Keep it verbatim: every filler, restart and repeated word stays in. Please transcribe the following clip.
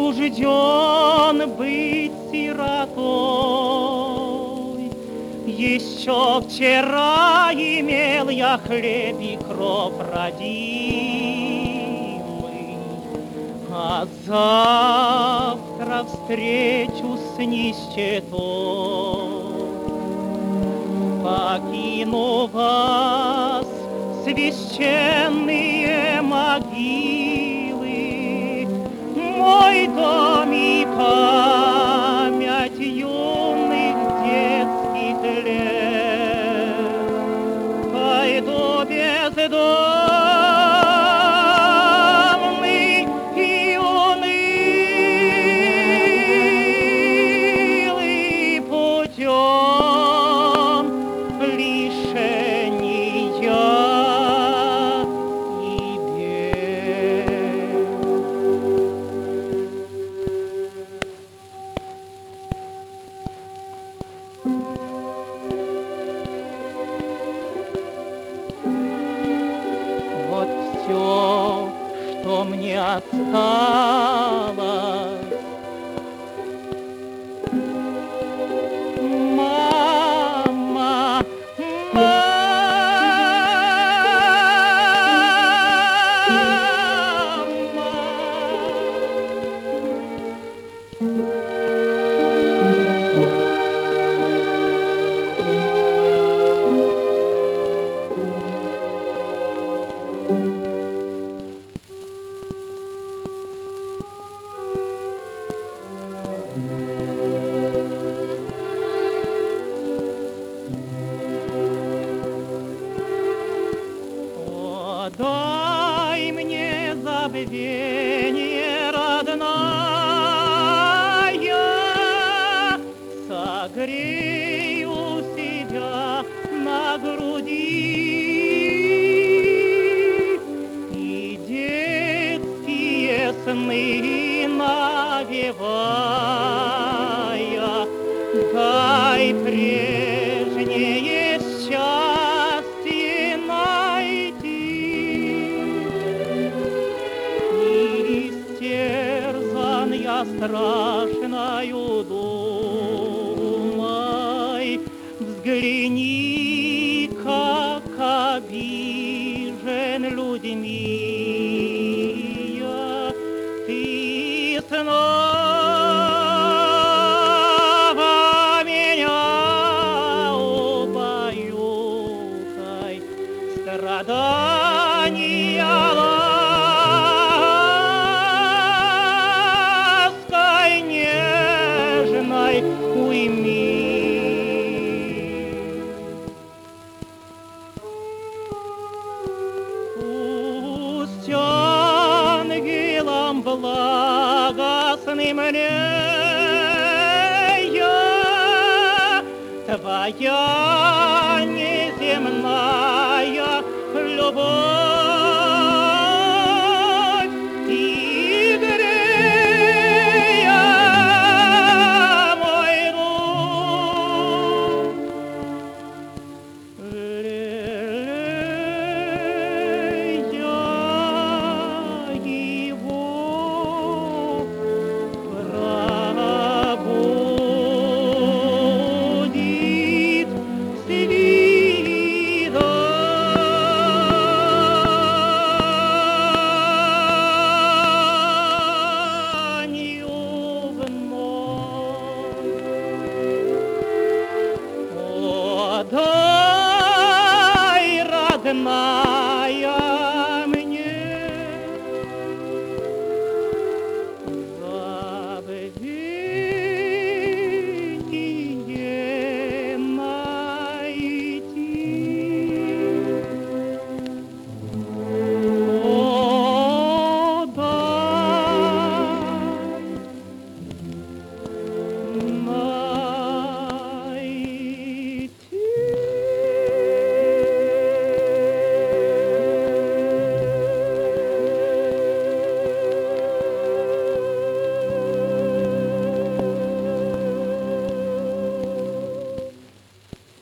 сужден быть сиротой. Еще вчера имел я хлеб и кров родимый, а завтра встречусь с нищетой. Покину вас, священные могилы, мой дом и память юных детских лет. Пойду бездомный и унылый путем лишения и бед. Вот все, что мне осталось. Мама, дай мне забвение родная, согрею себя на груди и детские сны навевая, дай прежнее счастье найти. Истерзан я страшною думой, взгляни, как обижен людьми я. Ты снова меня убаюкай, страдания лаской нежной уйми. Пусть ангелам благостным мне твоя неземная любовь